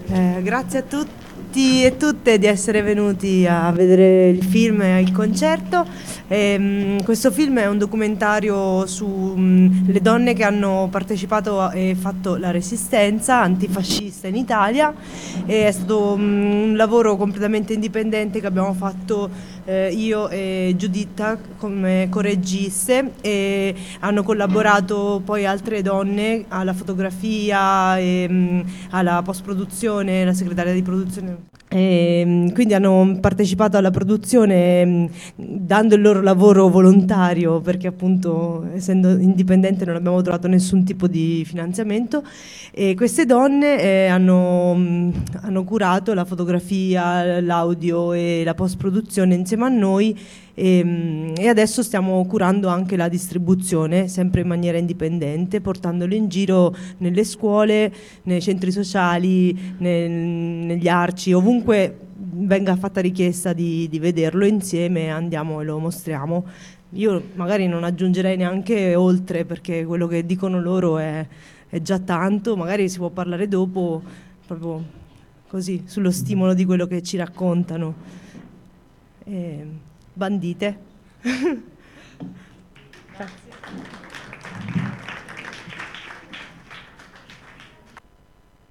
Grazie a tutti e tutte di essere venuti a vedere il film e il concerto. Questo film è un documentario sulle donne che hanno partecipato e fatto la resistenza antifascista in Italia. È stato un lavoro completamente indipendente che abbiamo fatto io e Giuditta come correggiste, e hanno collaborato poi altre donne alla fotografia e alla post-produzione, la segretaria di produzione. E, quindi hanno partecipato alla produzione dando il loro lavoro volontario, perché appunto essendo indipendente non abbiamo trovato nessun tipo di finanziamento, e queste donne hanno curato la fotografia, l'audio e la post-produzione insieme a noi. E adesso stiamo curando anche la distribuzione, sempre in maniera indipendente, portandolo in giro nelle scuole, nei centri sociali, negli arci, ovunque venga fatta richiesta di vederlo insieme, andiamo e lo mostriamo. Io magari non aggiungerei neanche oltre, perché quello che dicono loro è già tanto, magari si può parlare dopo, proprio così, sullo stimolo di quello che ci raccontano. Bandite. Grazie.